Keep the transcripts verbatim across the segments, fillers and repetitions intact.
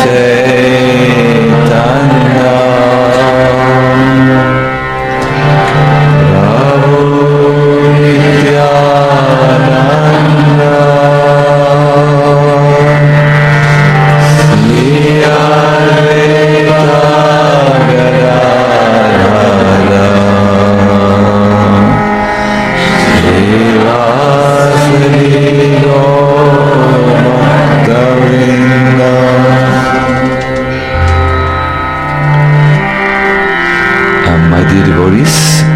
Chaitanya Prabhu Nityananda Sri Advaita Gadadhara Srivasadi Gaura My dear devotees,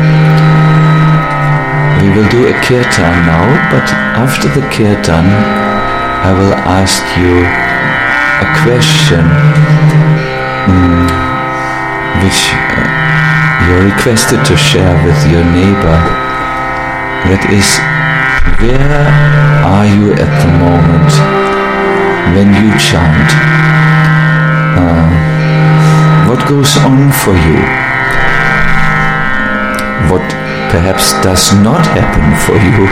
we will do a kirtan now, but after the kirtan I will ask you a question um, which uh, you're requested to share with your neighbor. That is, where are you at the moment when you chant? Uh, what goes on for you? What perhaps does not happen for you?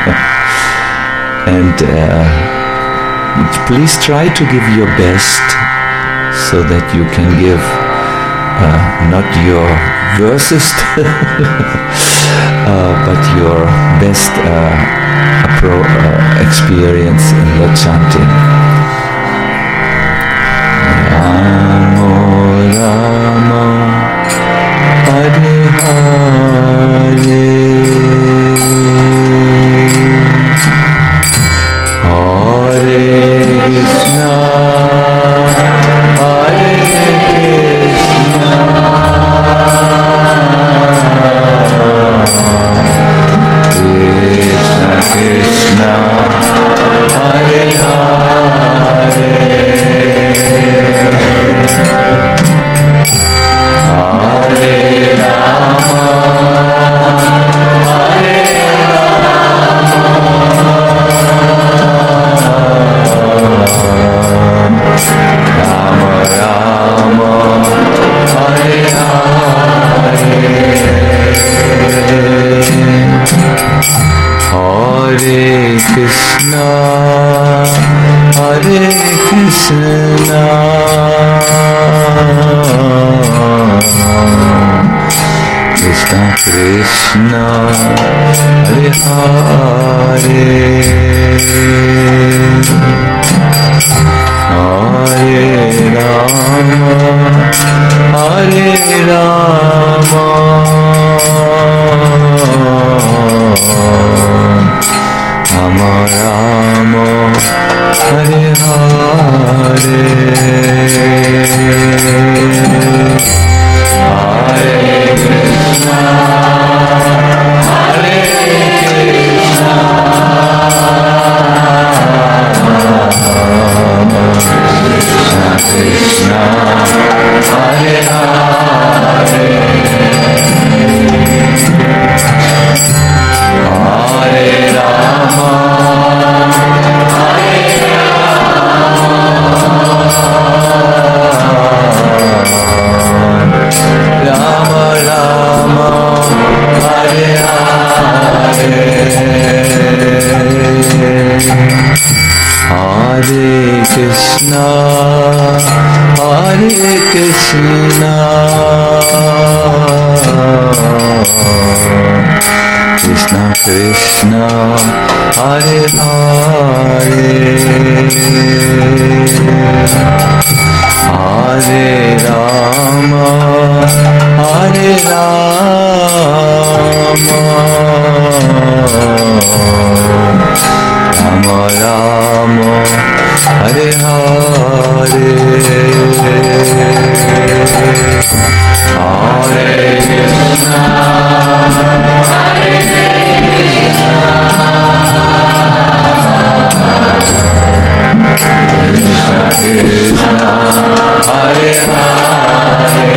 And uh, please try to give your best so that you can give uh, not your worstest uh, but your best uh, appro- uh, experience in the chanting. Ramo Ramo Hare Hare Hare Krishna Hare Krishna Krishna Krishna Hare Hare Hare Rama Hare Rama Rama Hare Hare Krishna Hare Krishna Krishna Krishna Hare Hare Hare Rama Hare Rama Rama Rama Hare Hare Hare Krishna Hare Krishna Krishna Hare Hare Hare Rama Hare Rama Rama Hare Hare Hare Krishna Hare Krishna Krishna Krishna Hare Hare Hare Rama Hare Rama Rama Rama Hare Hare Hare Krishna Hare Krishna Krishna Krishna Hare Hare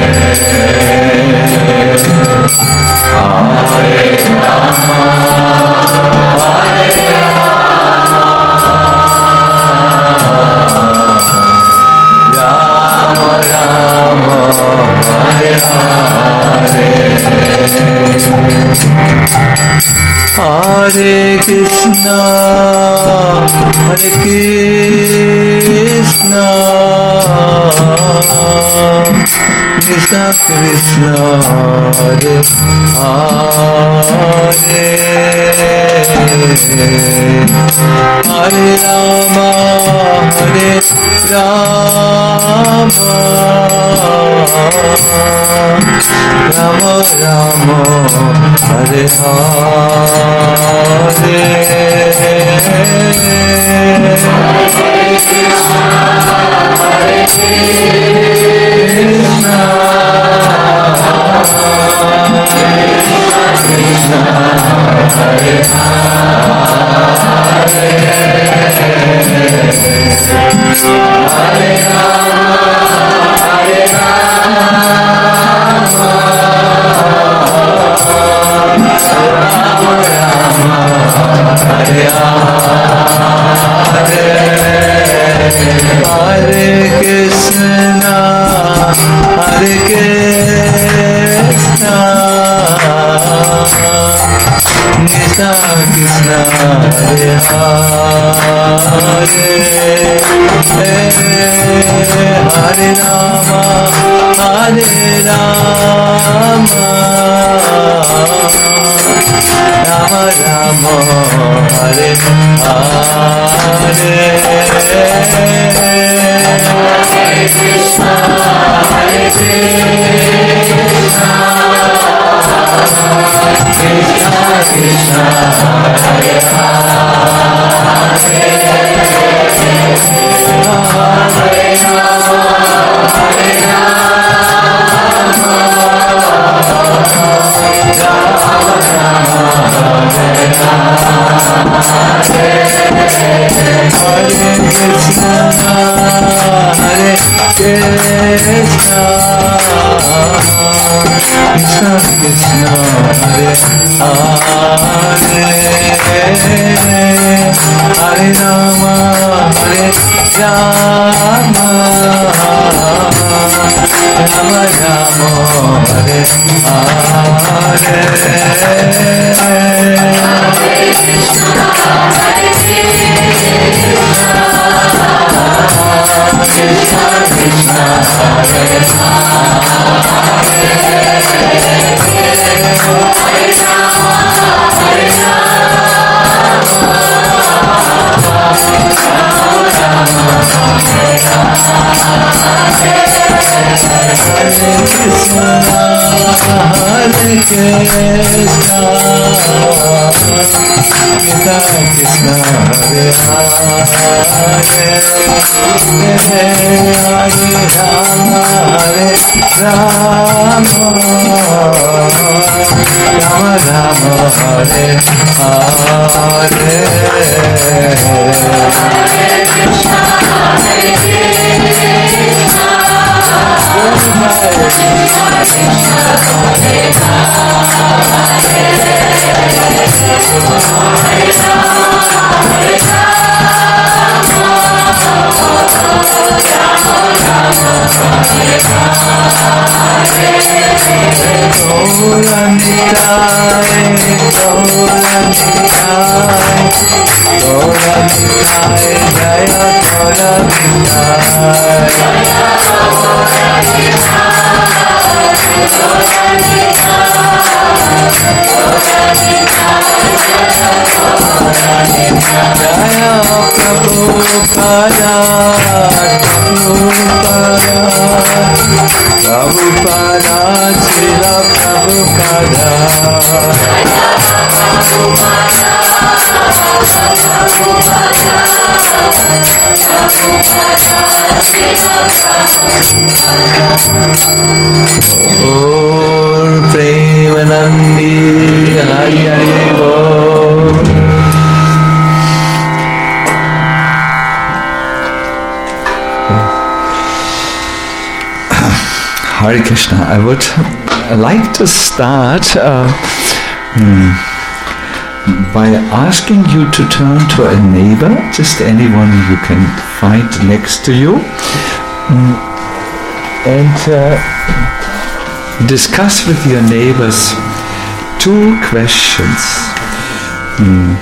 Hare Rama Hare Rama Rama Hare Hare Hare Krishna Hare Krishna Krishna Krishna Hare Hare Hare Rama Hare Rama Rama Rama Hare Hare Krishna Krishna Hare Hare Hare Hare Krishna, Hare Krishna, Krishna Krishna, Hare Hare, Hare Rama, Hare Rama, Rama Rama, Hare Hare. Hare Krishna, Hare Krishna, Krishna Krishna, Hare Hare, Hare Rama, Hare Rama, Rama Rama, Hare Hare. Hare Krishna, Hare Krishna, Krishna Krishna, Hare Hare, Hare Rama, Hare Rama, Rama Rama, Hare Hare. Krishna Krishna, Hare Rama, Rama Rama, Hare Hare. Hare Krishna, Hare Krishna, Krishna Krishna, Hare Hare, Hare Rama, Hare Rama, Rama Rama, Hare Gaura-Nitai, Gaura-Nitai, Gaura-Nitai, Jaya Gaura-Nitai, Jaya Prabhupada, Prabhupada, Prabhupada, Srila Prabhupada, Om Premanandi, Hari Hari Bol. Hare Krishna. I would like to start uh, hmm, by asking you to turn to a neighbor, just anyone you can find next to you, mm, and uh, discuss with your neighbors two questions. Mm.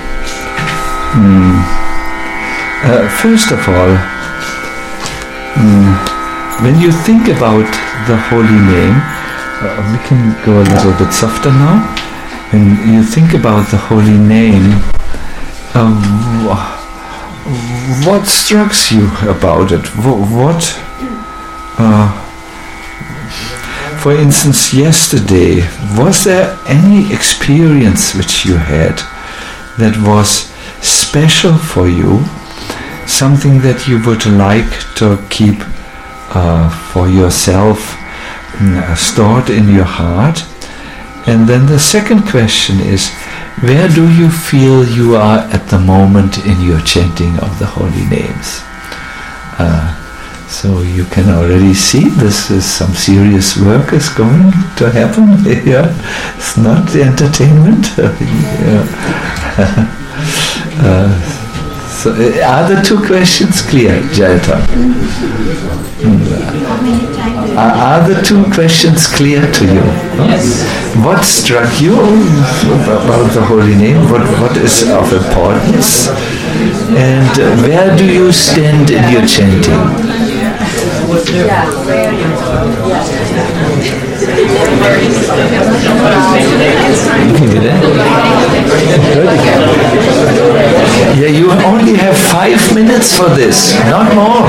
Mm. Uh, first of all, mm, when you think about the holy name, uh, we can go a little bit softer now. When you think about the holy name, um, what strikes you about it? What, uh, for instance, yesterday, was there any experience which you had that was special for you? Something that you would like to keep uh, for yourself, uh, stored in your heart? And then the second question is, where do you feel you are at the moment in your chanting of the holy names? Uh, so you can already see this is some serious work is going to happen here. It's not the entertainment. Yeah. uh, so are the two questions clear, Jayata? Mm. Are, are the two questions clear to you? Yes. What struck you about the holy name? What, what is of importance? And uh, where do you stand in your chanting? Yeah, you only have five minutes for this, not more.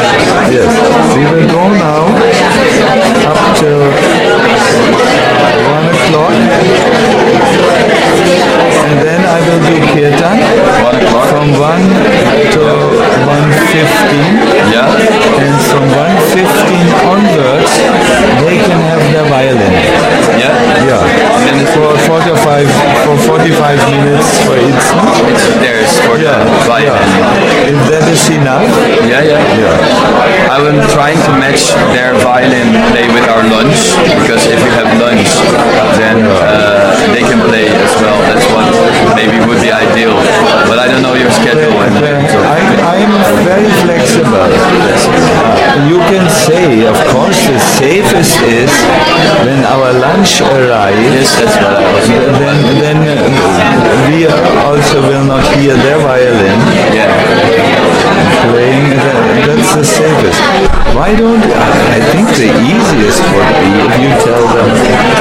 Yes, we will go now up till minutes. For forty-five, for forty-five minutes for each. It's theirs for Yeah, the violin. yeah. If that is enough. Yeah, yeah. Yeah. I'm trying to match their violin play with our lunch, because if you have lunch, then uh, they can play as well. That's what maybe would be ideal. But I don't know your schedule. And I, I'm very flexible. Uh, you can say, of course, the safest is when our lunch arrives. yes, that's what I was. Then, then uh, we also will not hear their violin Yeah. playing. That, that's the safest. Why don't I think the easiest would be if you tell them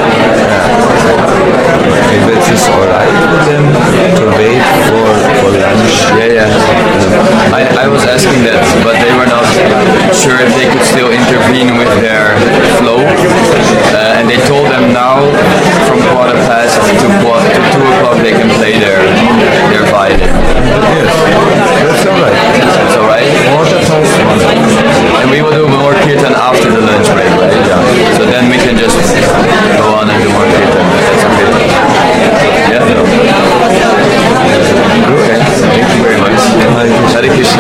uh, if it is all right with them to wait for, for lunch. Yeah, yeah. I, I was asking that, but they were not sure if they could still intervene with their flow. Uh, and they told them now, from quarter past to, quarter, to two o'clock, they can play their their violin. Yes, that's all right. That's all right. Quarter past one. And we will do more kirtan after the lunch break, right? Yeah. So then we can just go on and do more kirtan. That's okay. Yeah. Okay. Thank you very much. Hare Krishna.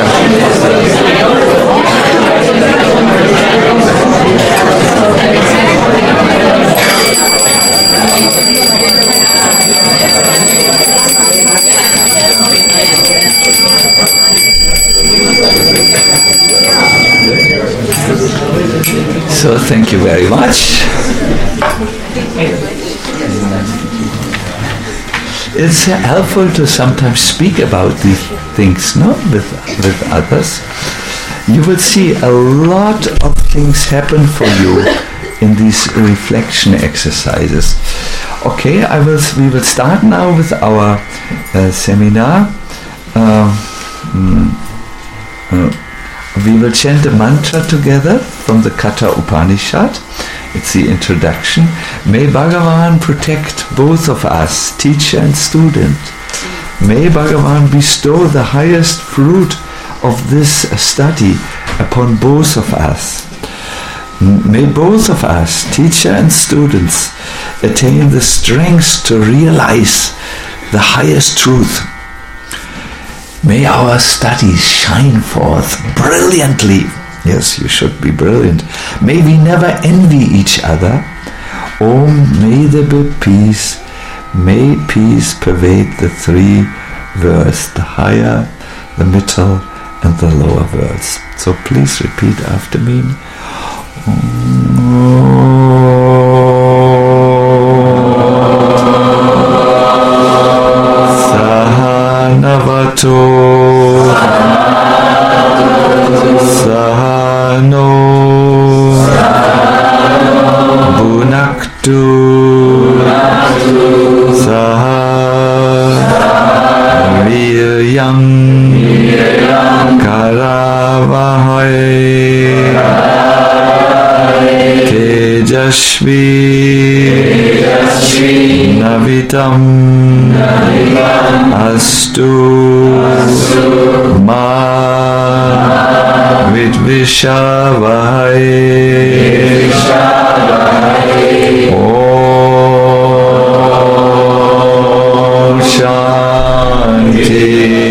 So thank you very much. It's helpful to sometimes speak about these things, no, with with others. You will see a lot of things happen for you in these reflection exercises. Okay, I will. We will start now with our uh, seminar. Uh, mm, uh, We will chant a mantra together from the Katha Upanishad. It's the introduction. May Bhagavan protect both of us, teacher and student. May Bhagavan bestow the highest fruit of this study upon both of us. May both of us, teacher and students, attain the strength to realize the highest truth. May our studies shine forth brilliantly. Yes, you should be brilliant. May we never envy each other. Oh, may there be peace. May peace pervade the three worlds, the higher, the middle, and the lower worlds. So please repeat after me. Sahanavato Sahano Bhunaktu Saha Viryam Karavahai Tejashvi Navitam Astu Ma Vidvishavai Om Shanti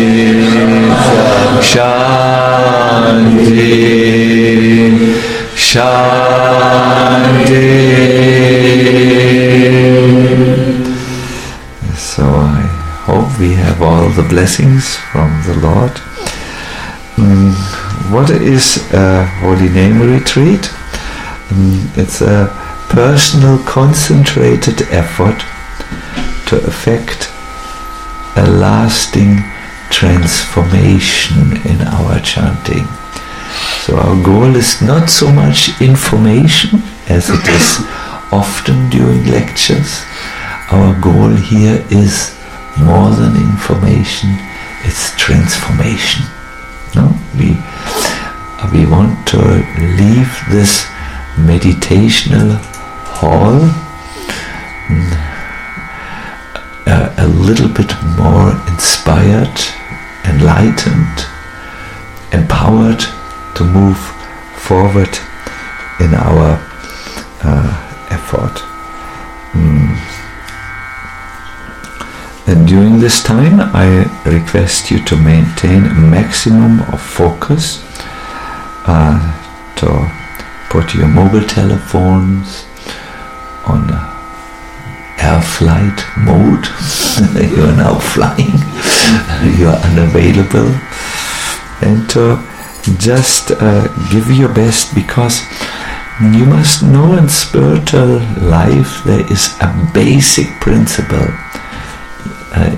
Shanti Shanti. So I hope we have all the blessings from the Lord. Mm, what is a Holy Name Retreat? Mm, it's a personal, concentrated effort to effect a lasting transformation in our chanting. So our goal is not so much information as it is often during lectures. Our goal here is more than information, it's transformation. No? We, we want to leave this meditational hall a, a little bit more inspired, enlightened, empowered to move forward in our uh, effort. Mm. And during this time, I request you to maintain a maximum of focus, uh, to put your mobile telephones on air flight mode. You are now flying, you are unavailable, and to just uh, give your best, because you must know in spiritual life there is a basic principle. Uh,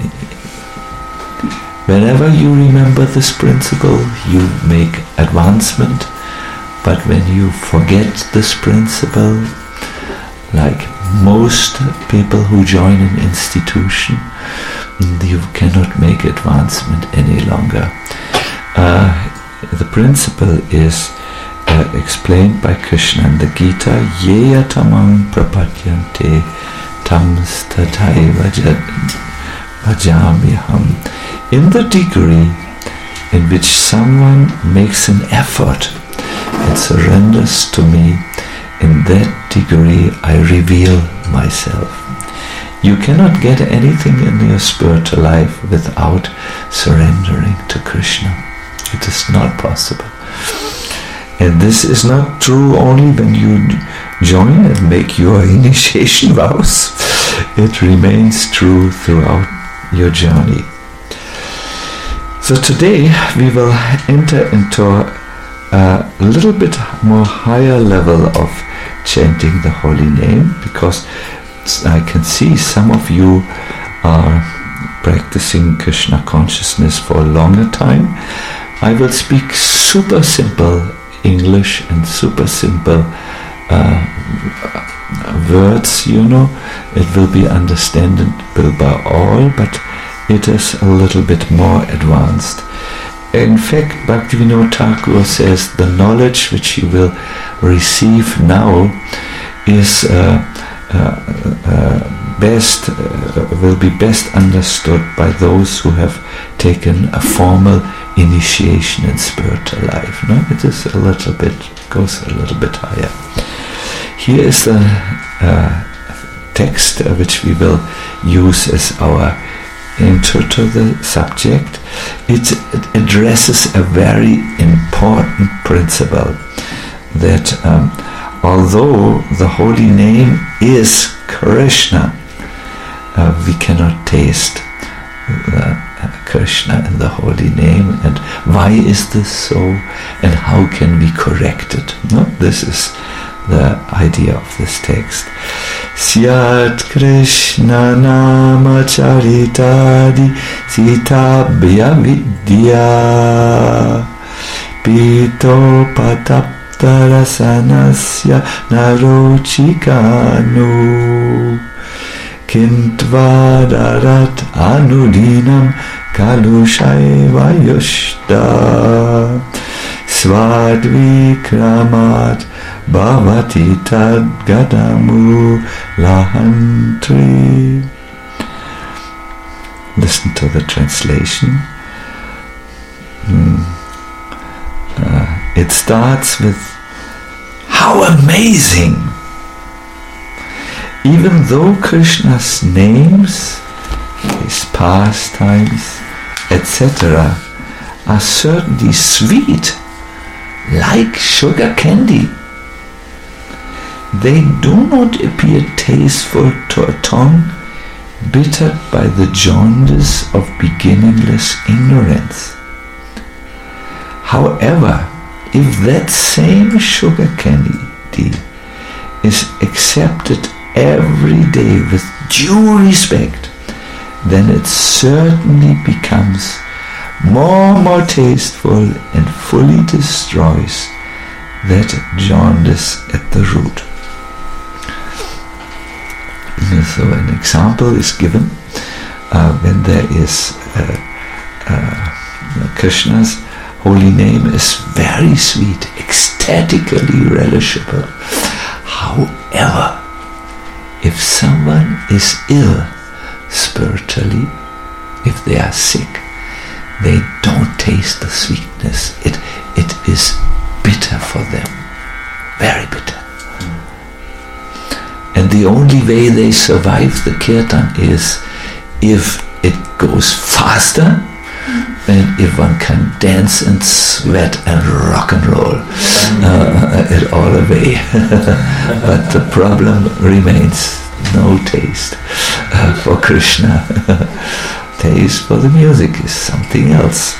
whenever you remember this principle, you make advancement, but when you forget this principle, like most people who join an institution, you cannot make advancement any longer. Uh, the principle is uh, explained by Krishna in the Gita, Yeya tamang prapadyante tam stataiva bhajamiham. In the degree in which someone makes an effort and surrenders to me, in that degree I reveal myself. You cannot get anything in your spiritual life without surrendering to Krishna. It is not possible. And this is not true only when you join and make your initiation vows. It remains true throughout your journey. So today we will enter into a little bit more higher level of chanting the holy name, because I can see some of you are practicing Krishna consciousness for a longer time. I will speak super simple English and super simple uh, words, you know. It will be understandable by all, but it is a little bit more advanced. In fact, Bhaktivinoda Thakur says the knowledge which you will receive now is uh, uh, uh, best uh, will be best understood by those who have taken a formal initiation in spiritual life. No, it is a little bit goes a little bit higher. Here is a, a text uh, which we will use as our intro to the subject. It, it addresses a very important principle, that um, although the holy name is Krishna, uh, we cannot taste the, uh, Krishna in the holy name. And why is this so, and how can we correct it? No? This is the idea of this text. Syat Krishna nama charitadi sitabhya vidya pito patapta rasanasya narochikanu kintvadarat anudinam kalushaiva yushta svadvikramat bhavati tad gadamu lahantri. Listen to the translation. Mm. Uh, it starts with, how amazing! Even though Krishna's names, his pastimes, et cetera are certainly sweet, like sugar candy, they do not appear tasteful to a tongue bittered by the jaundice of beginningless ignorance. However, if that same sugar candy is accepted every day with due respect, then it certainly becomes more and more tasteful and fully destroys that jaundice at the root. So an example is given uh, when there is uh, uh, Krishna's holy name is very sweet, ecstatically relishable. However, if someone is ill spiritually, if they are sick, they don't taste the sweetness. It it is bitter for them, very bitter. And the only way they survive the kirtan is if it goes faster than if one can dance and sweat and rock and roll uh, it all away. But the problem remains, no taste uh, for Krishna. Taste for the music is something else.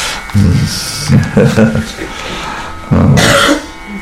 Mm. uh,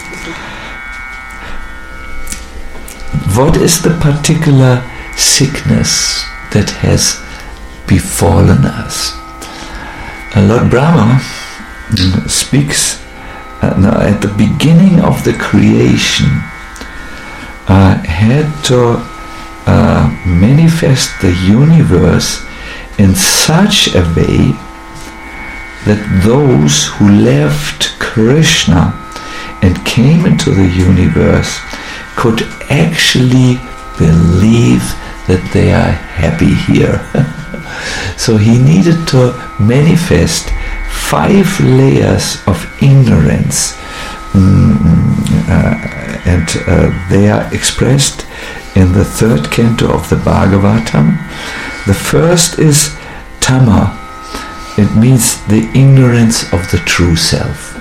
what is the particular sickness that has befallen us? Uh, Lord Brahma mm, speaks uh, now at the beginning of the creation, uh, had to uh, manifest the universe in such a way that those who left Krishna and came into the universe could actually believe that they are happy here. So he needed to manifest five layers of ignorance, mm, uh, and uh, they are expressed in the third canto of the Bhagavatam. The first is Tama. It means the ignorance of the true self.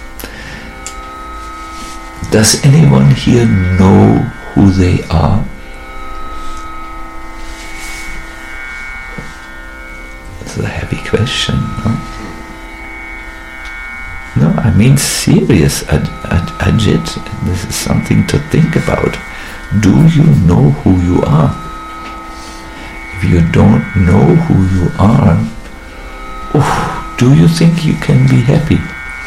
Does anyone here know who they are? That's a heavy question, no? No, I mean serious, Aj- Aj- Ajit. This is something to think about. Do you know who you are? If you don't know who you are, oh, do you think you can be happy?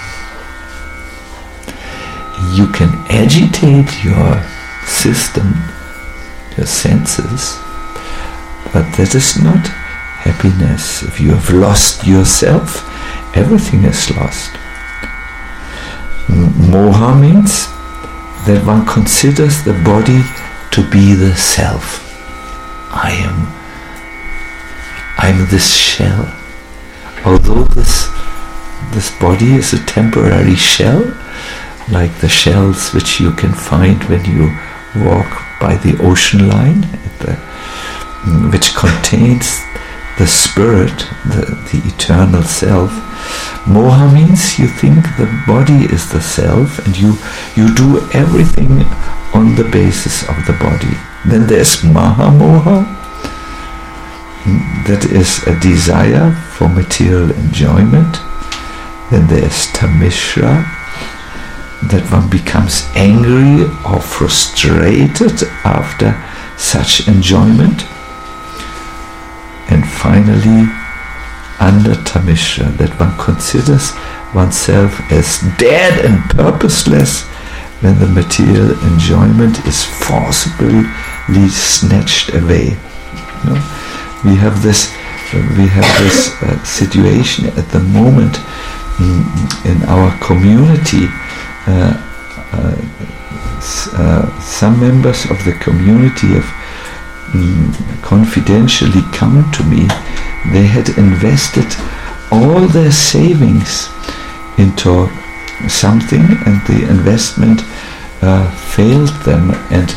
You can agitate your system, your senses, but that is not happiness. If you have lost yourself, everything is lost. Moha means that one considers the body to be the self. I am, I'm this shell. Although this, this body is a temporary shell, like the shells which you can find when you walk by the ocean line, at the, which contains the spirit, the, the eternal self. Moha means you think the body is the self and you, you do everything on the basis of the body. Then there's Mahamoha, that is a desire for material enjoyment. Then there's Tamishra, that one becomes angry or frustrated after such enjoyment. And finally, under Tamishra, that one considers oneself as dead and purposeless when the material enjoyment is forcibly snatched away. You know? We have this, uh, we have this uh, situation at the moment mm, in our community. Uh, uh, uh, some members of the community have mm, confidentially come to me. They had invested all their savings into something, and the investment uh, failed them, and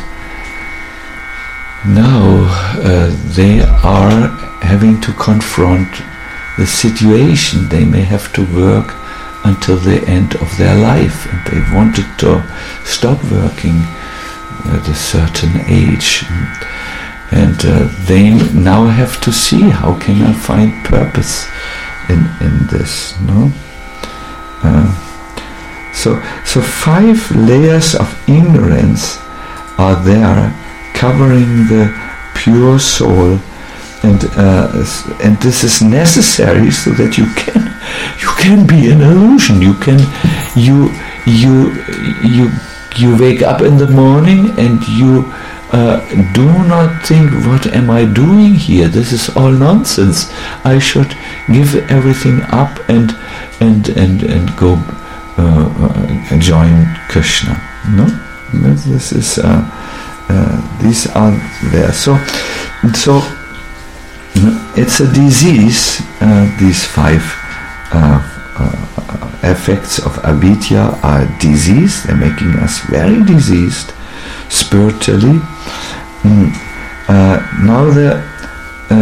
now uh, they are having to confront the situation. They may have to work until the end of their life, and they wanted to stop working at a certain age, and uh, they now have to see how can I find purpose in in this, no? Uh, so so five layers of ignorance are there, covering the pure soul, and uh, and this is necessary so that you can you can be an illusion. You can you you you you wake up in the morning and you uh, do not think, what am I doing here? This is all nonsense. I should give everything up and and and and go uh, join Krishna. No, this is. Uh, Uh, these are there. So, so it's a disease. Uh, these five uh, uh, effects of avidya are disease. They're making us very diseased spiritually. Mm. Uh, now the uh,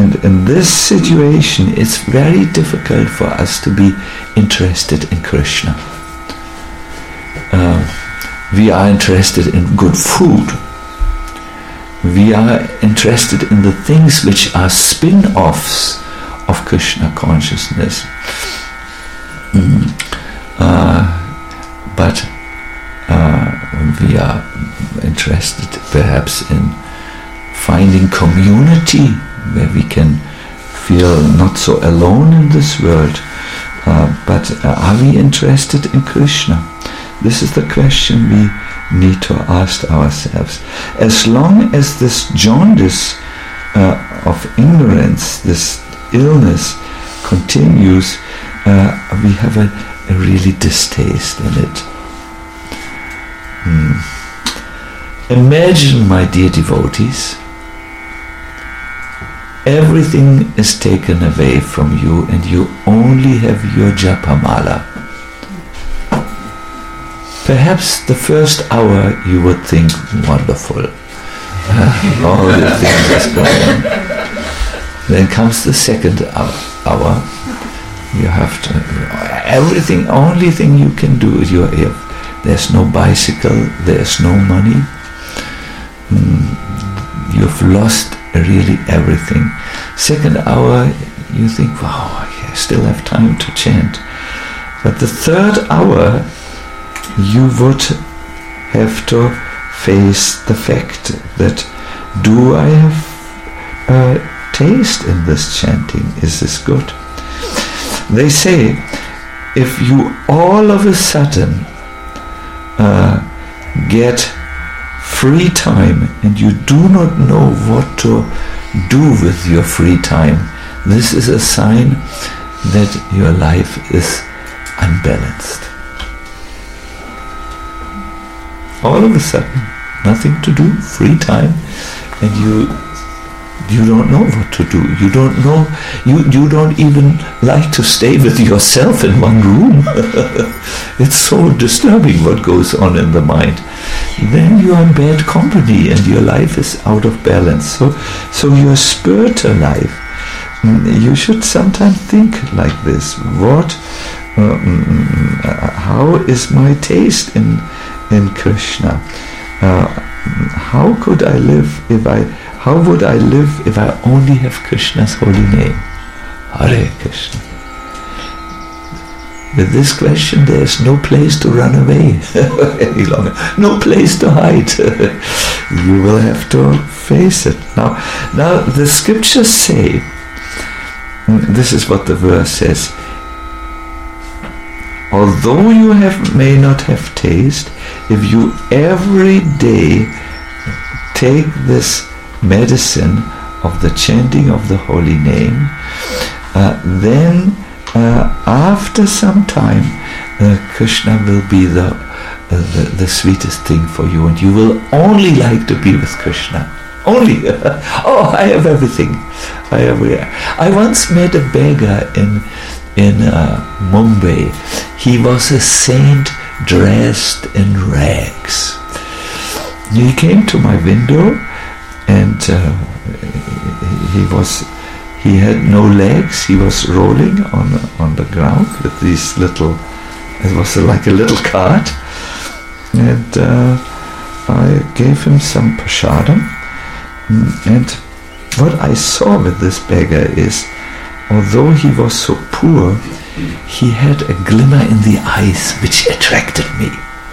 and in this situation, it's very difficult for us to be interested in Krishna. Uh, we are interested in good food. We are interested in the things which are spin-offs of Krishna consciousness. Mm. Uh, but uh, we are interested perhaps in finding community where we can feel not so alone in this world. Uh, but uh, are we interested in Krishna? This is the question we need to ask ourselves. As long as this jaundice uh, of ignorance, this illness continues, uh, we have a, a really distaste in it. Hmm. Imagine, my dear devotees, everything is taken away from you and you only have your japamala. Perhaps the first hour you would think, wonderful, uh, all the things is going. Then comes the second hour. You have to, everything, only thing you can do is you have, there's no bicycle, there's no money. Mm, you've lost really everything. Second hour, you think, wow, I still have time to chant. But the third hour, you would have to face the fact that, do I have uh, taste in this chanting? Is this good? They say, if you all of a sudden uh, get free time and you do not know what to do with your free time, this is a sign that your life is unbalanced. All of a sudden, nothing to do, free time, and you you don't know what to do. You don't know, you, you don't even like to stay with yourself in one room. It's so disturbing what goes on in the mind. Then you are in bad company and your life is out of balance. So, so your spiritual life, you should sometimes think like this. What, uh, how is my taste in in Krishna? Uh, how could I live if I, how would I live if I only have Krishna's holy name? Hare Krishna. With this question, there is no place to run away any longer, no place to hide. You will have to face it. Now, now the scriptures say, this is what the verse says, although you have, may not have taste, if you every day take this medicine of the chanting of the holy name, uh, then uh, after some time, uh, Krishna will be the, uh, the the sweetest thing for you, and you will only like to be with Krishna. Only. Oh, I have everything. I have. I once met a beggar in in uh, Mumbai. He was a saint dressed in rags. He came to my window, and uh, he was. He had no legs. He was rolling on on the ground with these little. It was like a little cart, and uh, I gave him some prasadam. And what I saw with this beggar is, although he was so poor, he had a glimmer in the eyes which attracted me.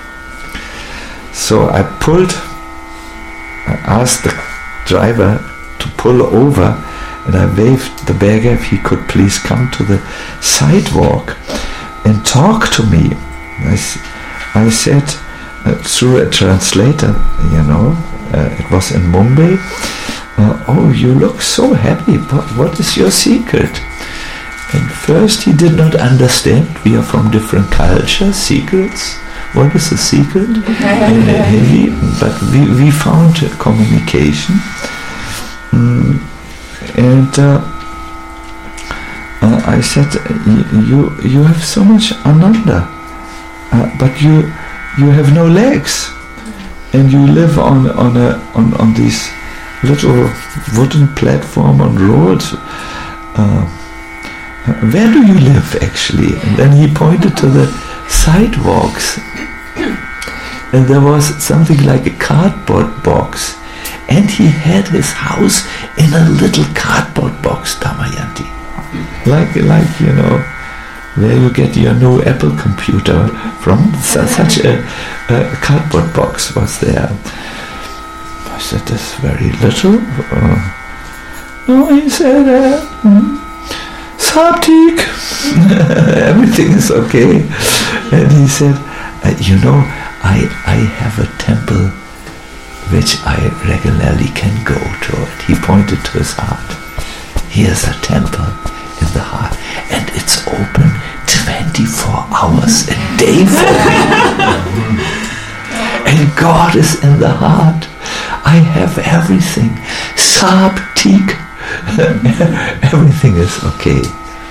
So I pulled, I asked the driver to pull over, and I waved the beggar if he could please come to the sidewalk and talk to me. I, I said, uh, through a translator, you know, uh, it was in Mumbai, uh, oh, you look so happy, what, what is your secret? And first he did not understand, we are from different cultures, secrets, what is the secret in Hindi? But we, we found communication. Mm, and uh, uh, I said, you you have so much ananda, uh, but you you have no legs, and you live on on a on, on these little wooden platform on road. Uh, where do you live, actually? And then he pointed to the sidewalks. And there was something like a cardboard box. And he had his house in a little cardboard box, Damayanti. Like, like you know, where you get your new Apple computer from. So, such a, a cardboard box was there. I said, that's very little. Uh, no, he said, uh, hmm, Sabtik, everything is okay. And he said, uh, you know, I, I have a temple which I regularly can go to it. He pointed to his heart. Here's a temple in the heart, and it's open twenty-four hours a day for me. And God is in the heart. I have everything. Sabtik. Everything is okay.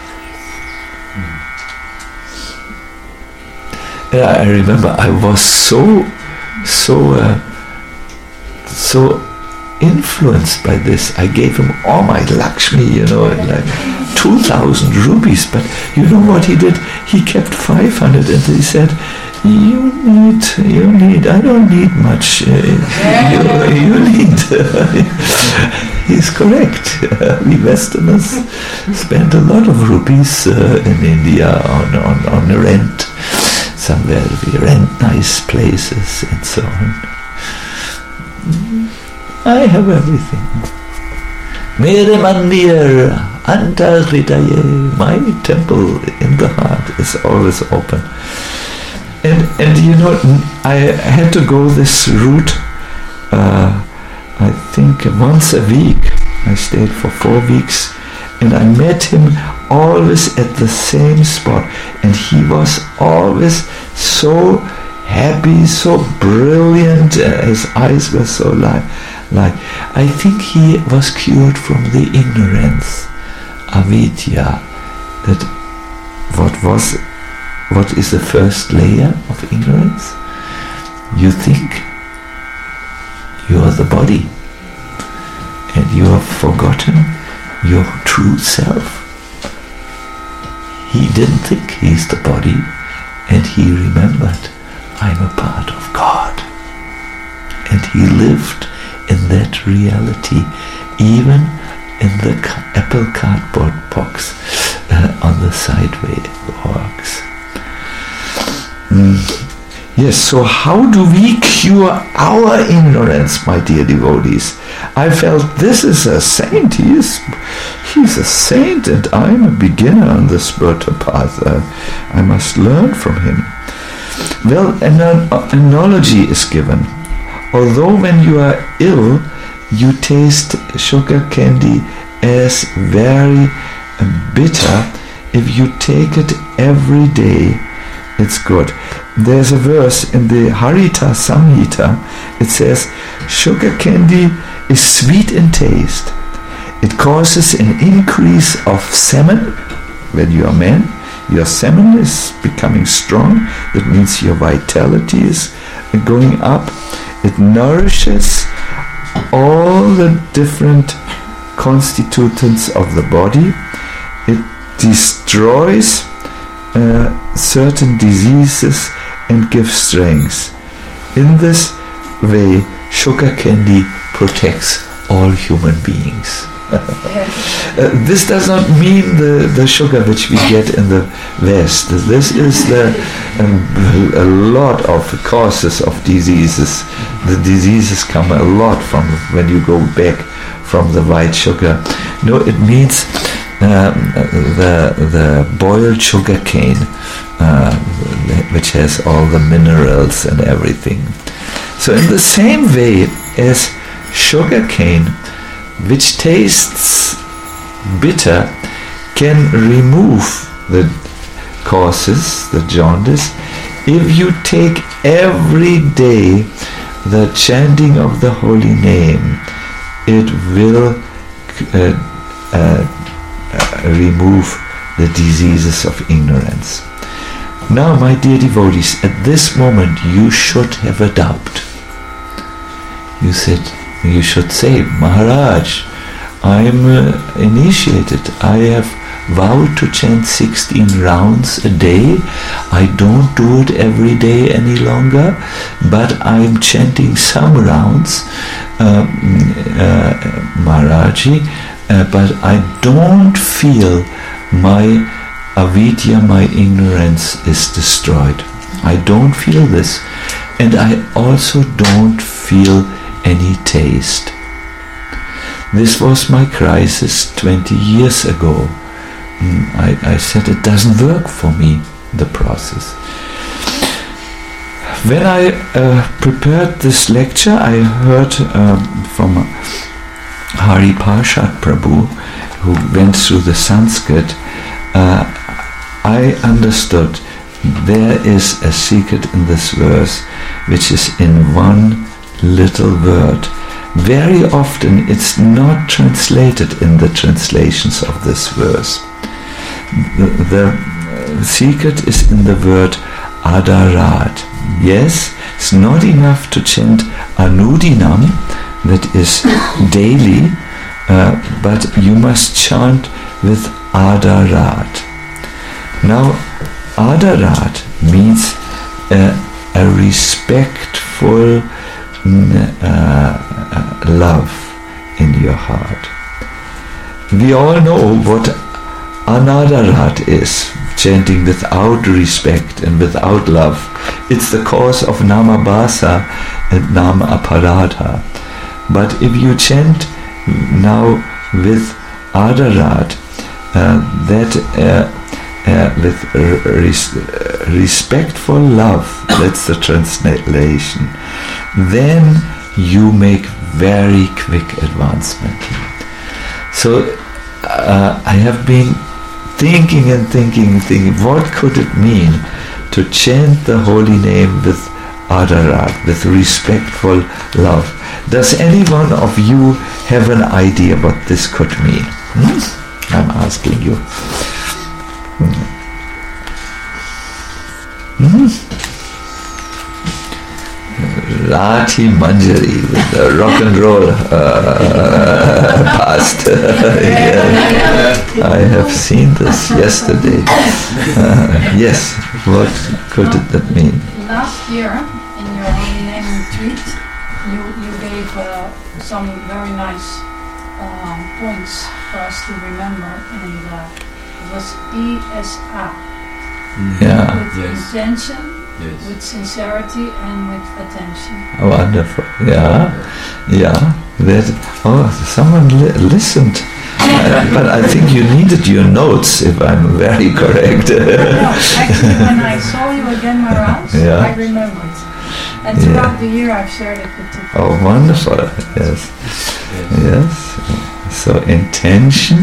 Yeah, I remember I was so, so, uh, so influenced by this. I gave him all my Lakshmi, you know, like two thousand rupees. But you know what he did? He kept five hundred, and he said, "You need, you need. I don't need much. Uh, you, you need." He's correct. We Westerners spend a lot of rupees uh, in India on on on rent. Somewhere we rent nice places and so on. I have everything. Mere mandir anta hridaye. My temple in the heart is always open. And and you know, I had to go this route. Uh, I think once a week. I stayed for four weeks, and I met him always at the same spot, and he was always so happy, so brilliant. Uh, his eyes were so light. Like, I think he was cured from the ignorance, avidya. That what was, what is the first layer of ignorance? You think you are the body, and you have forgotten your true self. He didn't think he's the body, and he remembered, I'm a part of God. And he lived in that reality, even in the Apple cardboard box uh, on the sidewalks. Mm. Yes, so how do we cure our ignorance, my dear devotees? I felt this is a saint. He is, he's a saint, and I'm a beginner on the spiritual path. Uh, I must learn from him. Well, an analogy is given. Although when you are ill, you taste sugar candy as very bitter, if you take it every day, it's good. There's a verse in the Harita Samhita. It says, sugar candy is sweet in taste. It causes an increase of semen. When you are man, your semen is becoming strong. That means your vitality is going up. It nourishes all the different constituents of the body. It destroys uh, certain diseases and gives strength. In this way, sugar candy protects all human beings. uh, this does not mean the, the sugar which we get in the West. This is the um, a lot of causes of diseases. The diseases come a lot from when you go back from the white sugar. No, it means um, the the boiled sugar cane, uh, which has all the minerals and everything. So in the same way as sugar cane, which tastes bitter, can remove the causes, the jaundice, if you take every day the chanting of the holy name. It will uh, uh, uh, remove the diseases of ignorance. Now, my dear devotees, at this moment you should have a doubt. You said, you should say, Maharaj, I'm uh, initiated. I have vowed to chant sixteen rounds a day. I don't do it every day any longer, but I'm chanting some rounds, uh, uh, Maharaji, uh, but I don't feel my avidya, my ignorance is destroyed. I don't feel this, and I also don't feel any taste. This was my crisis twenty years ago. I, I said it doesn't work for me, the process. When I uh, prepared this lecture, I heard um, from Hari Parshad Prabhu, who went through the Sanskrit. uh, I understood there is a secret in this verse, which is in one little word. Very often it's not translated in the translations of this verse. The, the secret is in the word adarat. Yes, it's not enough to chant anudinam, that is daily, uh, but you must chant with adarat. Now, adarat means uh, a respectful uh, love in your heart. We all know what anadarat is, chanting without respect and without love. It's the cause of namabhasa and nama aparadha. But if you chant now with adarat, uh, that uh, uh, with res respectful love, that's the translation, then you make very quick advancement. So uh, I have been thinking and thinking and thinking, what could it mean to chant the holy name with adarat, with respectful love? Does any one of you have an idea what this could mean? Hmm? I'm asking you. Hmm. Hmm? Rati Manjari with the rock and roll uh, past. Yeah. I have seen this yesterday. Uh, yes, what could that mean? Last year, in your holy name retreat, you, you gave uh, some very nice uh, points for us to remember, and uh, it was E S A. Yeah. With Yes. intention, Yes. with sincerity, and with attention. Wonderful. Yeah, yeah. That. Oh, someone li listened. Uh, but I think you needed your notes, if I'm very correct. No, actually, when I saw you again, Maharaj, Yeah. I remembered. And throughout the year, I've shared it with people. Oh, wonderful. Yes. Yes. So intention,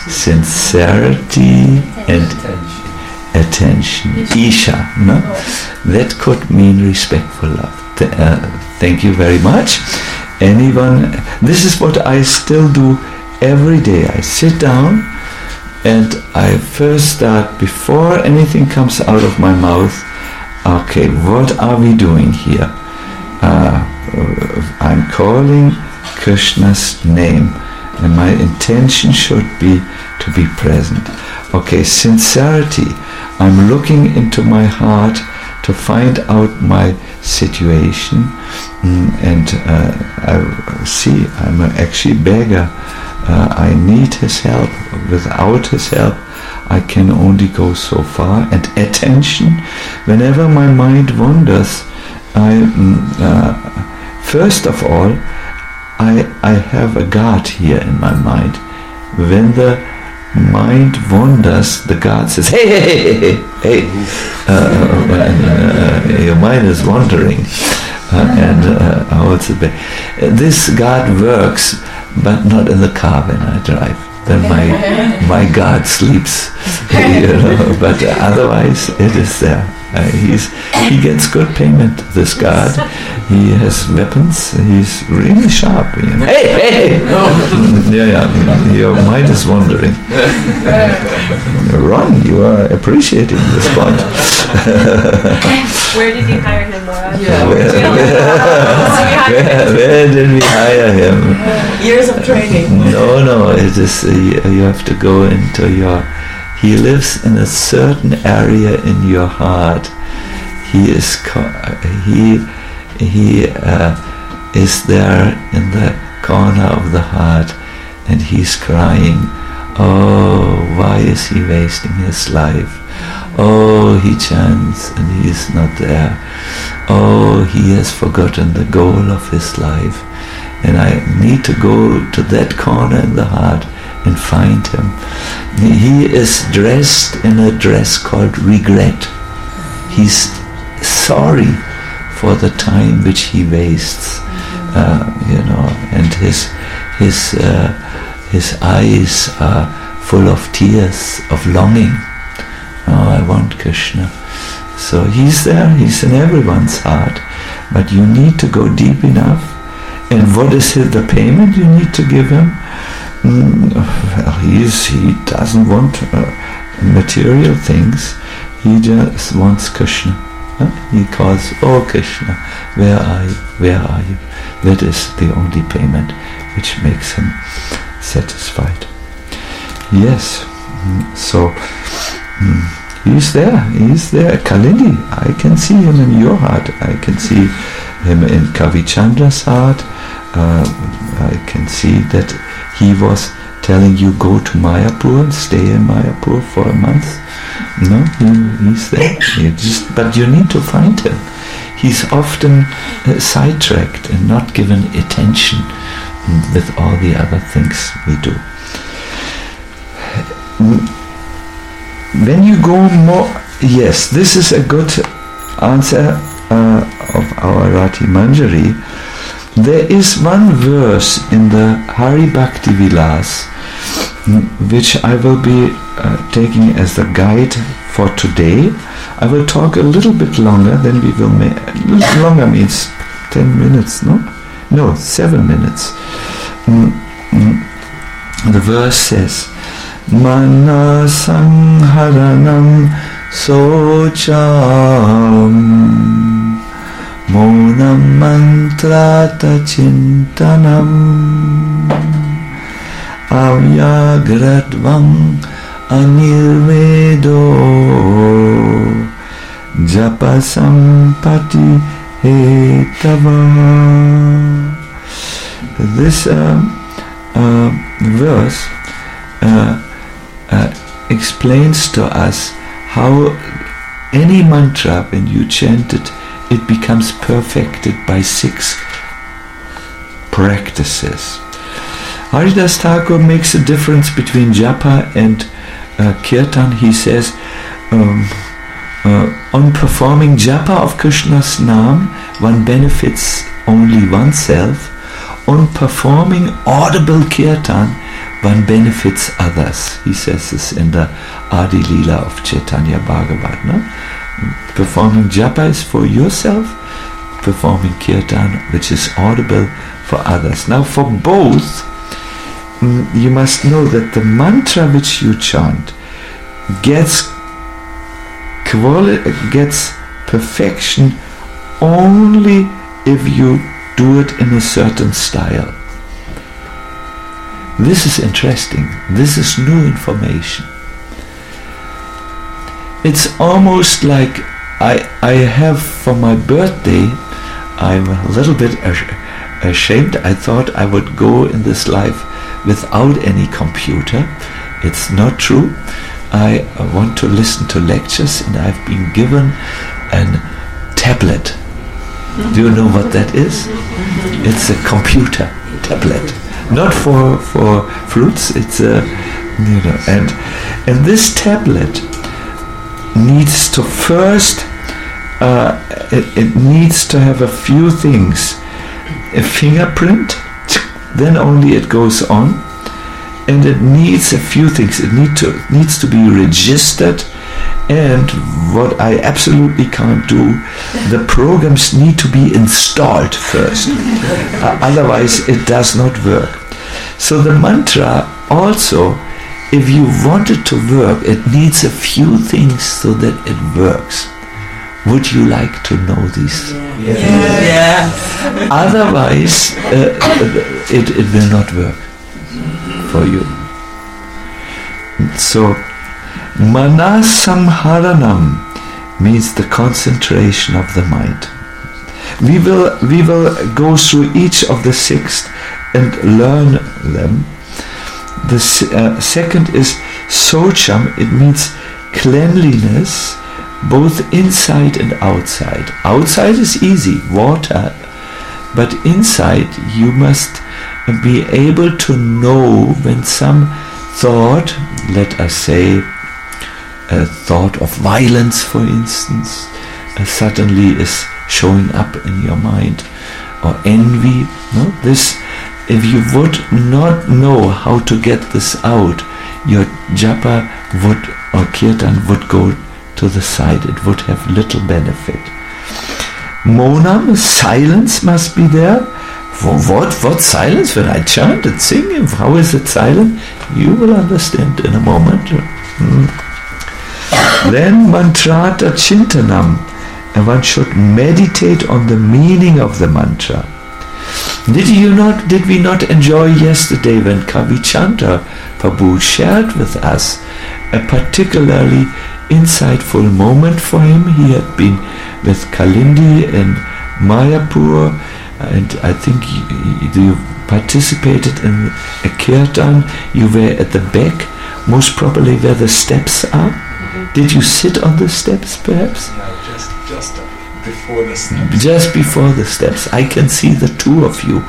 sincerity, and attention. Isha, no? That could mean respectful love. Th uh, thank you very much. Anyone? This is what I still do every day. I sit down and I first start, before anything comes out of my mouth, okay, what are we doing here? Uh, I'm calling Krishna's name, and my intention should be to be present. Okay, sincerity. I'm looking into my heart to find out my situation, mm, and uh, I see I'm actually beggar. Uh, I need his help. Without his help, I can only go so far. And attention, whenever my mind wanders, I mm, uh, first of all, I I have a guard here in my mind. When the mind wanders, the guard says, hey, hey, hey, hey, hey, uh, uh, your mind is wandering, uh, and uh, holds it back. This guard works, but not in the car when I drive. Then my my guard sleeps, you know, but otherwise it is there. Uh, he's he gets good payment. This guard, he has weapons. He's really sharp. You know. Hey, hey! yeah, yeah. Your mind is wandering. Ron, you are appreciating this point. Where did you hire him, Laura? Yeah. Where, where, where did we hire him? Years of training. No, no. It is. Uh, you have to go into your. He lives in a certain area in your heart. He is co- he he uh, is there in the corner of the heart, and he's crying. Oh, why is he wasting his life? Oh, he chants and he is not there. Oh, he has forgotten the goal of his life, and I need to go to that corner in the heart and find him. He is dressed in a dress called regret. He's sorry for the time which he wastes, uh, you know, and his his uh, his eyes are full of tears of longing. Oh, I want Krishna. So he's there. He's in everyone's heart, but you need to go deep enough. And what is the payment you need to give him? Mm, well, he is, he doesn't want uh, material things. He just wants Krishna. Huh? He calls, oh Krishna, where are you? Where are you? That is the only payment which makes him satisfied. Yes. Mm, so mm, he's there. He's there. Kalindi. I can see him in your heart. I can see him in Kavi Chandra's heart. Uh, I can see that he was telling you go to Mayapur and stay in Mayapur for a month. No, he, he's there. You just, but you need to find him. He's often uh, sidetracked and not given attention with all the other things we do. When you go more, yes, this is a good answer uh, of our Rati Manjari. There is one verse in the Hari Bhakti Vilas which I will be uh, taking as the guide for today. I will talk a little bit longer, then we will make, a little longer means ten minutes, no? No, seven minutes. Mm, mm. The verse says, Mana Sangharanam Socham Monam mantrata chintanam avyagradvam anirvedo japa sampati hetava. This uh, uh, verse uh, uh, explains to us how any mantra, when you chant it, it becomes perfected by six practices. Haridas Thakur makes a difference between japa and uh, kirtan. He says, um, uh, on performing japa of Krishna's name, one benefits only oneself. On performing audible kirtan, one benefits others. He says this in the Adi Leela of Chaitanya Bhagavat. No? Performing japa is for yourself, performing kirtan, which is audible, for others. Now for both, you must know that the mantra which you chant gets quali- gets perfection only if you do it in a certain style. This is interesting. This is new information. It's almost like I I have for my birthday, I'm a little bit ashamed. I thought I would go in this life without any computer. It's not true. I want to listen to lectures, and I've been given a tablet. Do you know what that is? It's a computer tablet. Not for for flutes. It's a you know and and this tablet needs to first uh, it, it needs to have a few things. A fingerprint, then only it goes on, and it needs a few things. It need to needs to be registered And what I absolutely can't do, the programs need to be installed first. uh, otherwise it does not work. So the mantra also, if you want it to work, it needs a few things so that it works. Would you like to know these? Yeah. Yeah. Yeah. Otherwise, uh, it, it will not work for you. So, Manasamharanam means the concentration of the mind. We will we will go through each of the six and learn them. The uh, second is Socham. It means cleanliness, both inside and outside. Outside is easy, water, but inside you must be able to know when some thought, let us say, a thought of violence, for instance, uh, suddenly is showing up in your mind, or envy. No, this. If you would not know how to get this out, your japa would or kirtan would go to the side. It would have little benefit. Monam, silence must be there. What? What silence? When I chant and sing, how is it silent? You will understand in a moment. Hmm. Then mantrata chintanam, and one should meditate on the meaning of the mantra. Did you not? Did we not enjoy yesterday when Kavichanda Prabhu shared with us a particularly insightful moment for him? He had been with Kalindi in Mayapur, and I think you, you participated in a kirtan. You were at the back, most probably where the steps are. Mm-hmm. Did you sit on the steps, perhaps? No, just just before the steps. Just before the steps. I can see the two of you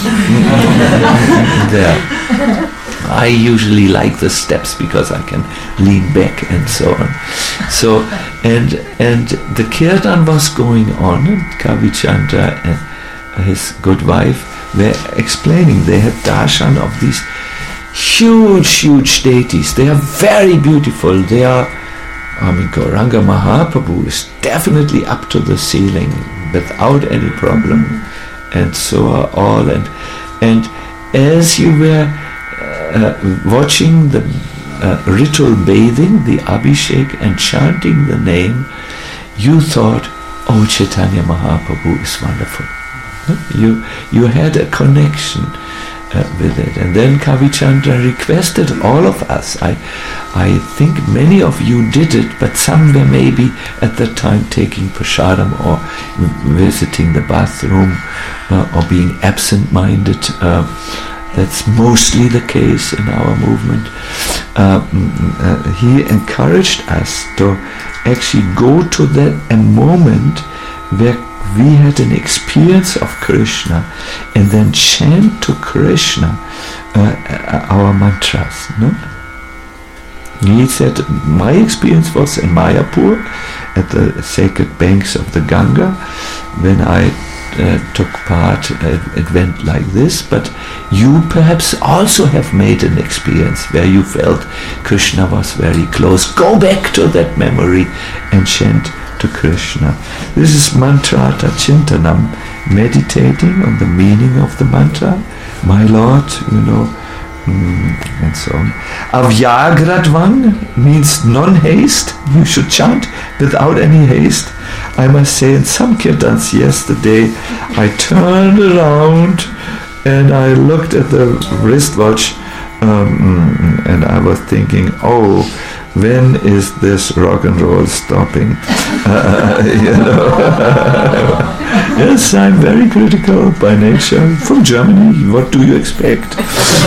there. I usually like the steps because I can lean back and so on. So, and and the kirtan was going on, and Kavichanda and his good wife were explaining. They had darshan of these huge, huge deities. They are very beautiful. They are, I mean, Gauranga Mahaprabhu is definitely up to the ceiling without any problem, and so are all. And and as you were uh, watching the uh, ritual bathing, the Abhishek, and chanting the name, you thought, oh, Chaitanya Mahaprabhu is wonderful. You you had a connection uh, with it. And then Kavichandra requested all of us. I I think many of you did it, but some were maybe at that time taking prasadam or visiting the bathroom uh, or being absent-minded. Uh, that's mostly the case in our movement. Uh, uh, he encouraged us to actually go to that a moment where we had an experience of Krishna and then chant to Krishna uh, our mantras. No? He said, my experience was in Mayapur at the sacred banks of the Ganga. When I uh, took part, uh, it went like this, but you perhaps also have made an experience where you felt Krishna was very close. Go back to that memory and chant to Krishna. This is mantrata chintanam, meditating on the meaning of the mantra. My Lord, you know, mm, and so on. Avyagradvang means non-haste. You should chant without any haste. I must say, in some kirtans yesterday, I turned around and I looked at the wristwatch, um, and I was thinking, oh, when is this rock and roll stopping? Uh, you know. Yes, I'm very critical by nature. From Germany, what do you expect?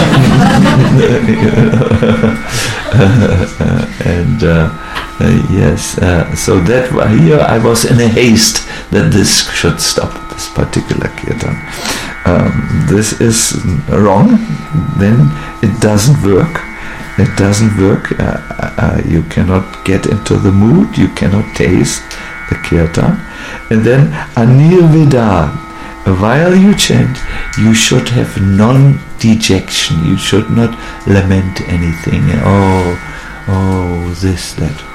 and uh, uh, yes, uh, so that here I was in a haste that this should stop, this particular kirtan. Um, this is wrong, then it doesn't work. It doesn't work. Uh, uh, you cannot get into the mood. You cannot taste the kirtan. And then anirvida. While you chant, you should have non-dejection. You should not lament anything. Oh, oh, this, that.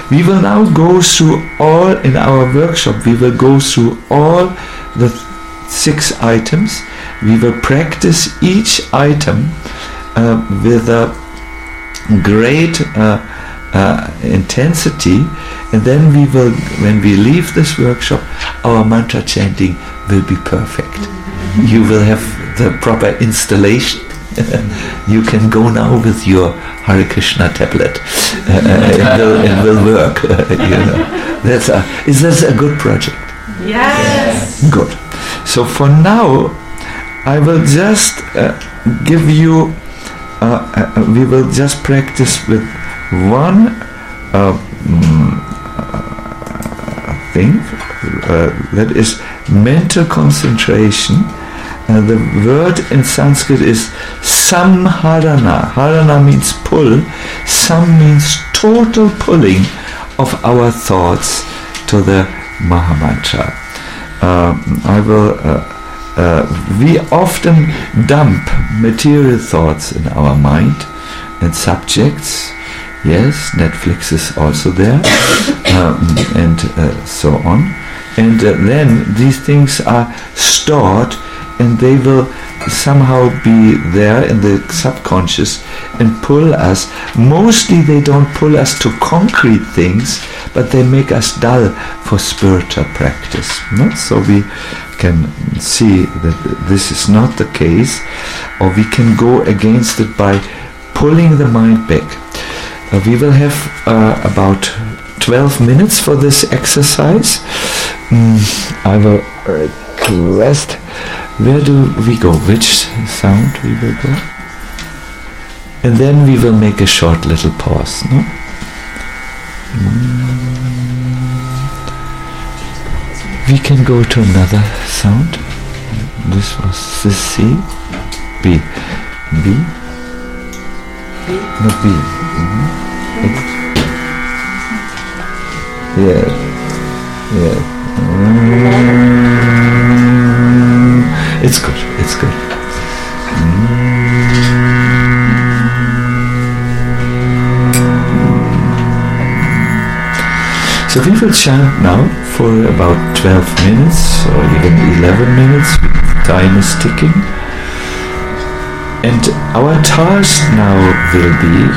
We will now go through all, in our workshop, we will go through all the six items. We will practice each item uh, with a great uh, uh, intensity, and then we will, when we leave this workshop, our mantra chanting will be perfect. You will have the proper installation. You can go now with your Hare Krishna tablet. Uh, it, will, it will work. You know, that's a, is this a good project? Yes. Good. So for now, I will just uh, give you. Uh, uh, we will just practice with one uh, mm, uh, thing. Uh, that is mental concentration. Uh, the word in Sanskrit is samharana. Harana means pull. Sam means total pulling of our thoughts to the Mahamantra. Uh, I will. Uh, uh, we often dump material thoughts in our mind and subjects. Yes, Netflix is also there, um, and uh, so on. And uh, then these things are stored, and they will somehow be there in the subconscious and pull us. Mostly they don't pull us to concrete things, but they make us dull for spiritual practice. No? So we can see that this is not the case, or we can go against it by pulling the mind back. Uh, we will have uh, about twelve minutes for this exercise. Mm, I will request, where do we go? Which sound we will go? And then we will make a short little pause, no? Mm. We can go to another sound. This was this C? B. B? No, B. Mm-hmm. Yeah. Yeah. Mm. It's good. It's good. Mm. So we will chant now for about twelve minutes or even eleven minutes. Time is ticking. And our task now will be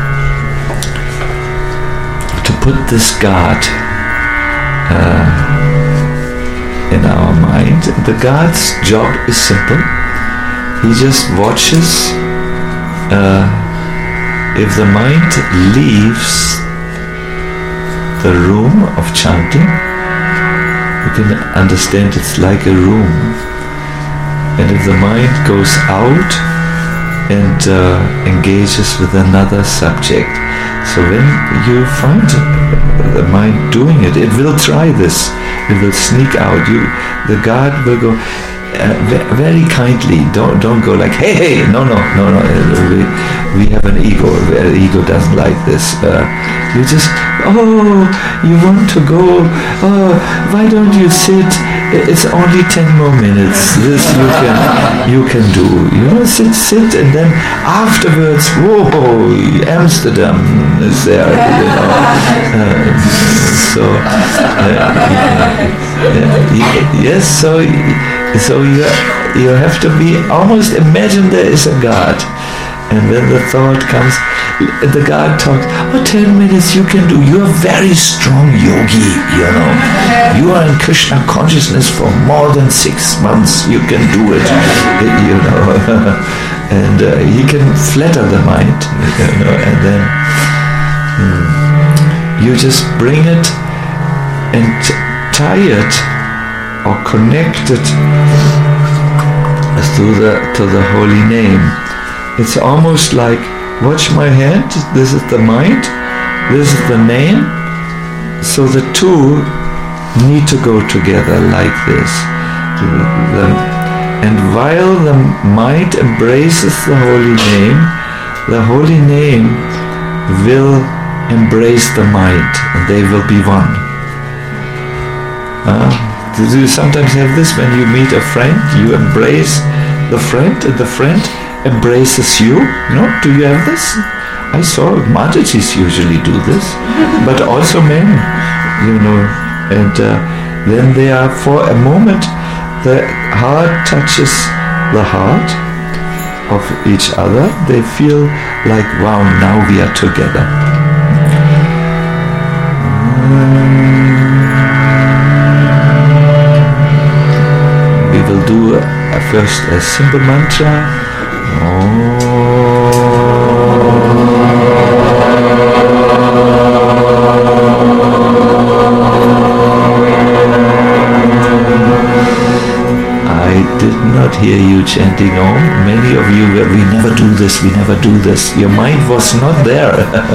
to put this guard uh, in our mind. The guard's job is simple. He just watches uh, if the mind leaves the room of chanting. You can understand it's like a room. And if the mind goes out and uh, engages with another subject, so when you find the mind doing it, it will try this. It will sneak out. You, the guard will go uh, very kindly. Don't don't go like, hey, hey, no, no, no, no. We, we have an ego. The ego doesn't like this. Uh, you just, oh, you want to go? Oh, why don't you sit? It's only ten more minutes. This you can you can do. You know, sit, sit, and then afterwards, whoa, Amsterdam is there. You know, uh, so uh, yeah, yes. So so you you have to be almost imagine there is a God. And when the thought comes, the guard talks, oh, ten minutes you can do. You are very strong yogi, you know. You are in Krishna consciousness for more than six months. You can do it, you know. And uh, he can flatter the mind, you know, and then hmm, you just bring it and tie it or connect it to the, to the holy name. It's almost like, watch my hand, this is the mind, this is the name. So the two need to go together like this. The, the, and while the mind embraces the holy name, the holy name will embrace the mind, and they will be one. Uh, do you sometimes have this when you meet a friend? You embrace the friend, and the friend embraces you. No? Do you have this? I saw Mataji's usually do this, but also men, you know. And uh, then they are, for a moment, the heart touches the heart of each other. They feel like, wow, now we are together. We will do a, first a simple mantra. I did not hear you chanting Om. Many of you were, we never do this, we never do this. Your mind was not there.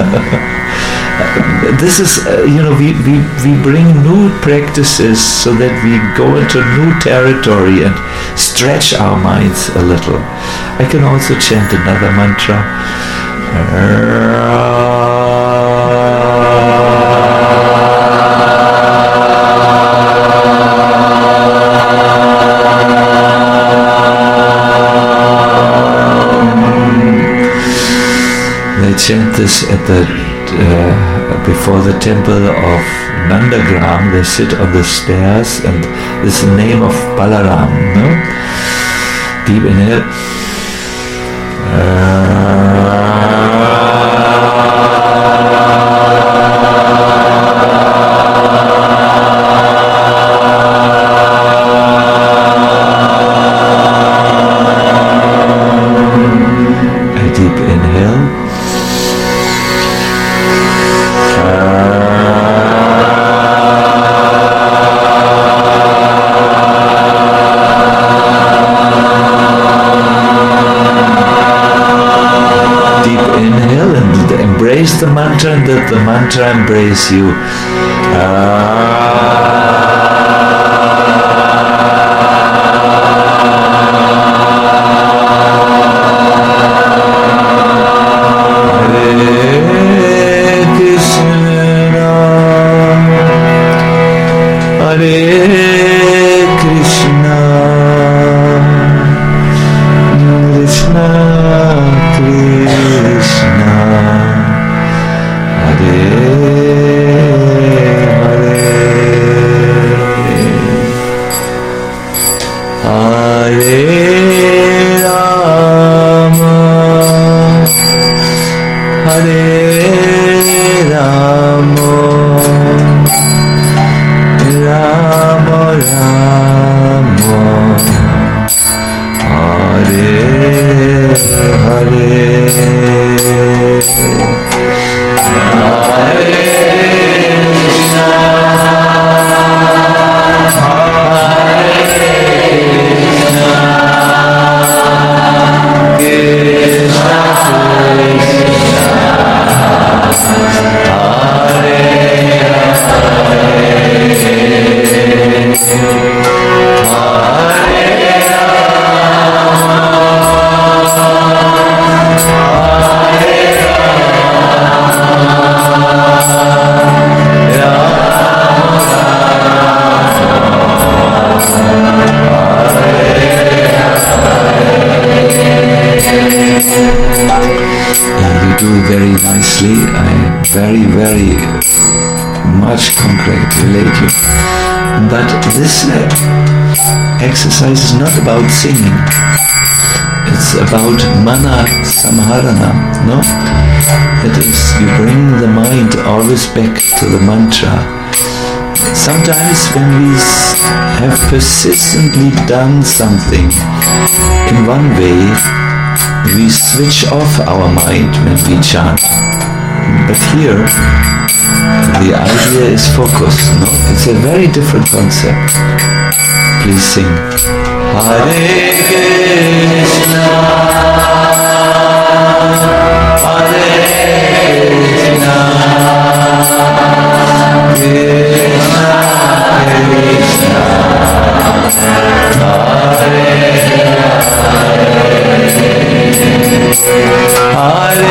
This is, uh, you know, we, we, we bring new practices so that we go into new territory and stretch our minds a little. I can also chant another mantra. They chant this at the uh, before the temple of Nandagram. They sit on the stairs, and this is the name of Balaram. No? Deep inhale. A deep inhale. Embrace the mantra and that the mantra embrace you. Hare Krishna, Hare Krishna, Krishna Krishna, Hare Hare, Hare Rama, Hare Rama, Rama Rama, Hare Hare. Very nicely. I very, very much congratulate you. But this uh, exercise is not about singing. It's about mana samharana, no? That is, you bring the mind always back to the mantra. Sometimes when we have persistently done something in one way, we switch off our mind when we chant. But here, the idea is focus, no? It's a very different concept. Please sing. Hare Krishna, Hare Krishna, Krishna Krishna, Hare Hare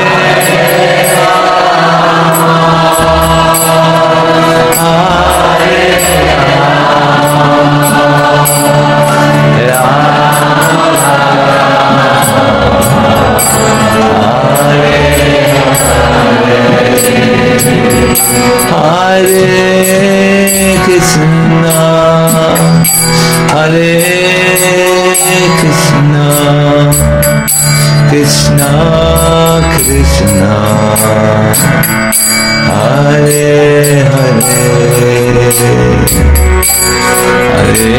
Hare Hare Krishna, Hare Krishna, Krishna Krishna, Hare Hare, Hare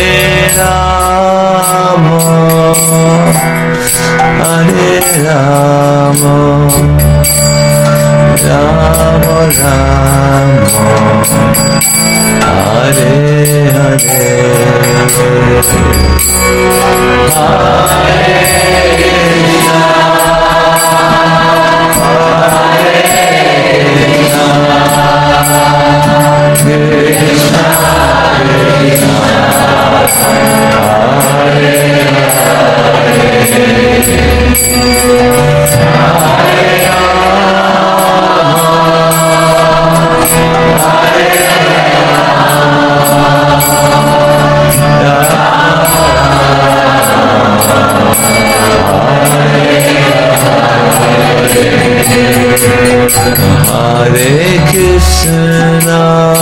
Rama, Hare Rama, Rama Rama, Hare Hare, Hare Krishna, Hare Krishna, Krishna Krishna, Hare Hare Krishna,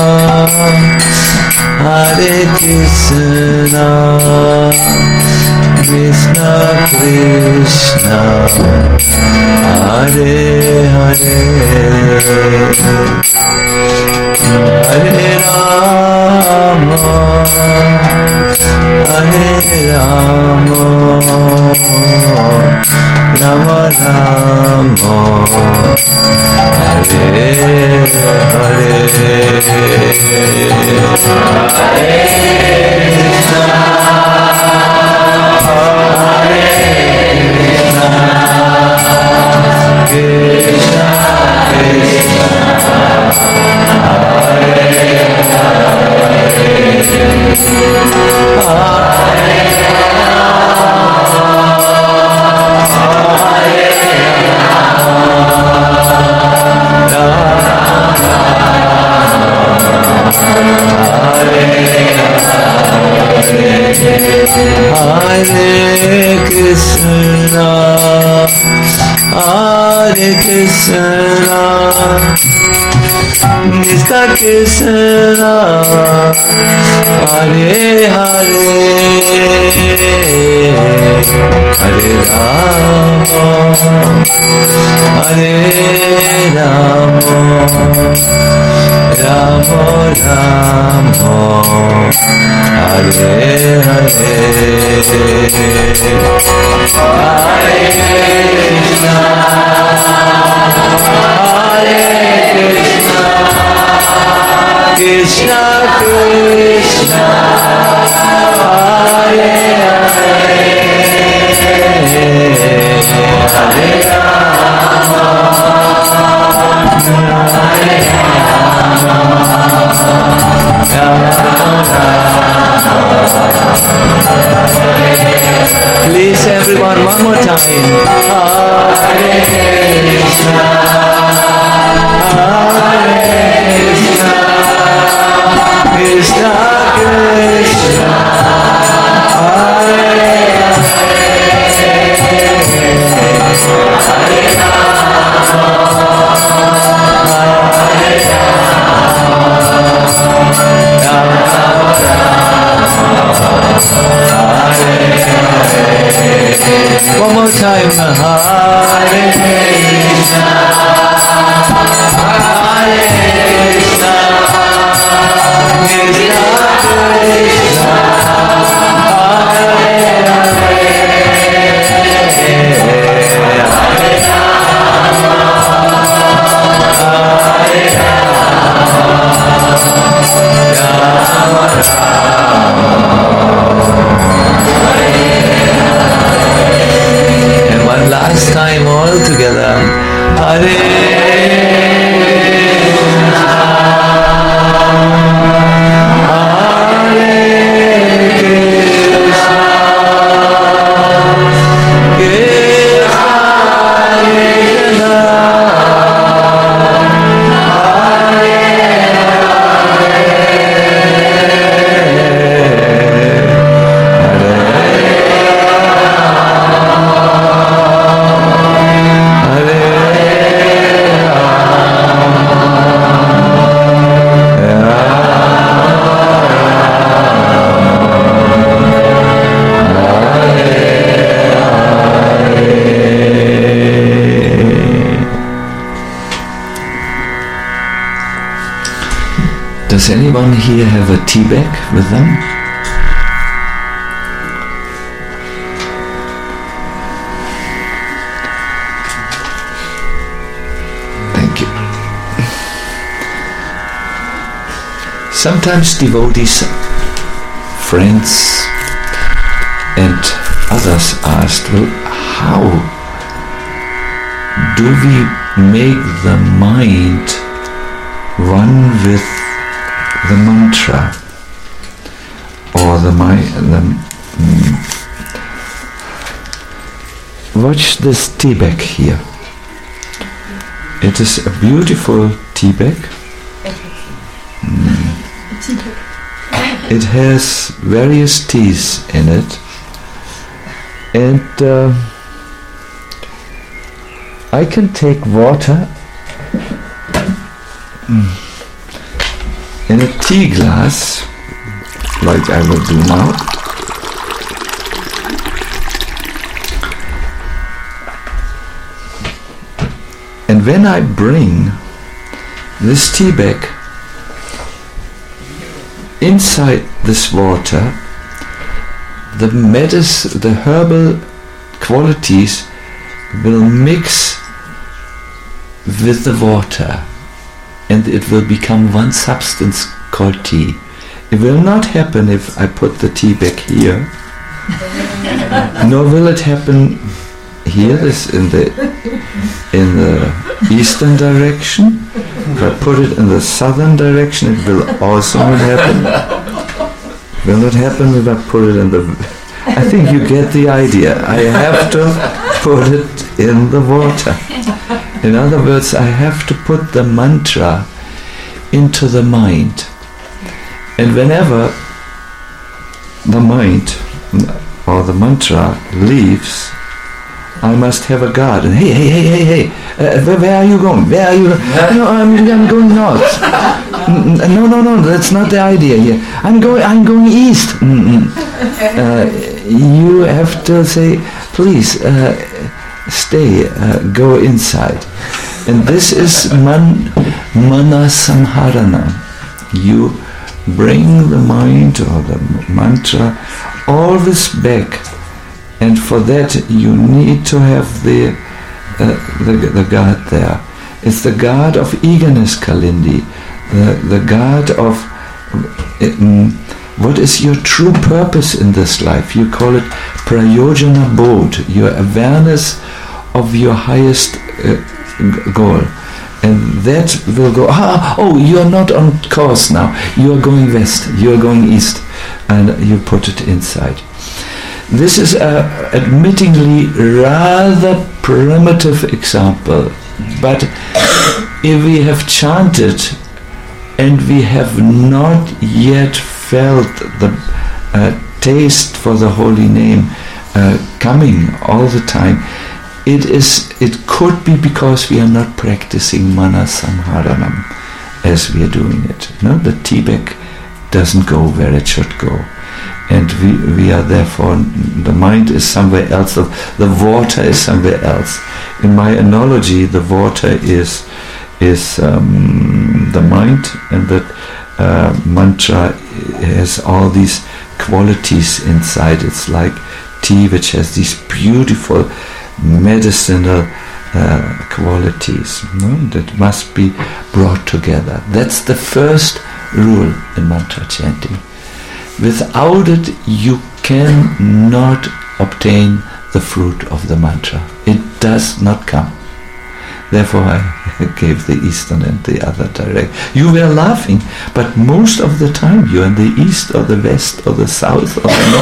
Hare Krishna, Krishna Krishna, Hare Hare, Hare Rama, Hare Rama, Rama Rama, Hare Hare, Hare Krishna, Hare Krishna, Krishna Krishna, Hare Hare Krishna, Hare Krishna, Krishna Krishna, Hare Hare, Hare Rama, Hare Rama, Rama Rama, Hare Hare, Hare Krishna, Hare Krishna, Krishna Krishna, Hare Hare, Hare Rama, Hare Rama, please everyone, one more time. Hare Krishna, Hare Krishna, Krishna Krishna, Hare one more time. Hare Krishna, Hare Krishna, Krishna Krishna, Hare and one last time all together. Hare Hare Does anyone here have a tea bag with them? Thank you. Sometimes devotees, friends, and others asked, well, how do we make the mind run with the mantra or the mind? The, mm, watch this tea bag here. It is a beautiful tea bag. Mm. It has various teas in it, and uh, I can take water mm, in a tea glass, like I will do now. And when I bring this tea bag inside this water, the medicine, the herbal qualities will mix with the water, and it will become one substance called tea. It will not happen if I put the tea bag here, nor will it happen here, this in the in the eastern direction. If I put it in the southern direction, it will also not happen. Will not happen if I put it in the... I think you get the idea. I have to put it in the water. In other words, I have to put the mantra into the mind. And whenever the mind or the mantra leaves, I must have a guard. And hey, hey, hey, hey, hey, uh, where, where are you going? Where are you? No, I'm, I'm going north. No, no, no, that's not the idea here. I'm going, I'm going east. Mm-mm. Uh, you have to say, please, uh, stay, uh, go inside. And this is man, mana samharana. You bring the mind or the mantra always back. And for that you need to have the, uh, the the guard there. It's the guard of eagerness, Kalindi. The, the guard of um, what is your true purpose in this life. You call it prayojana bodh, your awareness of your highest uh, goal. And that will go, ah, oh, you are not on course now. You are going west, you are going east. And you put it inside. This is a admittingly rather primitive example, but if we have chanted and we have not yet felt the uh, taste for the holy name uh, coming all the time, it is. It could be because we are not practicing mana samharanam as we are doing it. No, the tea bag doesn't go where it should go. And we, we are therefore, the mind is somewhere else, the, the water is somewhere else. In my analogy, the water is is um, the mind, and that uh, mantra has all these qualities inside. It's like tea, which has these beautiful medicinal uh, qualities, no? That must be brought together. That's the first rule in mantra chanting. Without it, you cannot obtain the fruit of the mantra. It does not come. Therefore, I gave the eastern and the other direct. You were laughing, but most of the time you're in the east or the west or the south or the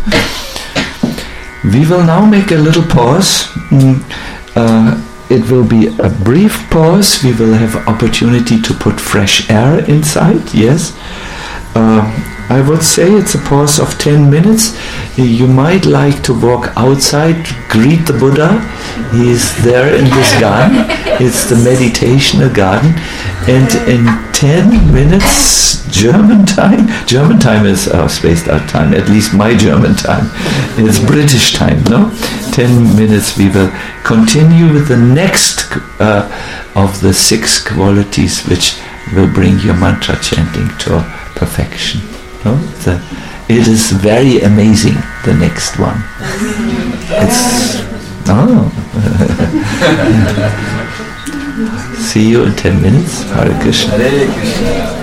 north. We will now make a little pause. Mm, uh, it will be a brief pause. We will have opportunity to put fresh air inside, yes. Uh, I would say it's a pause of ten minutes. You might like to walk outside, greet the Buddha. He is there in this garden. It's the meditational garden. And in ten minutes, German time, German time is our spaced out time, at least my German time. It's British time, no? ten minutes we will continue with the next uh, of the six qualities which will bring your mantra chanting to perfection. No? The, it is very amazing, the next one. It's, oh. See you in ten minutes. Hare Krishna. Hare Krishna.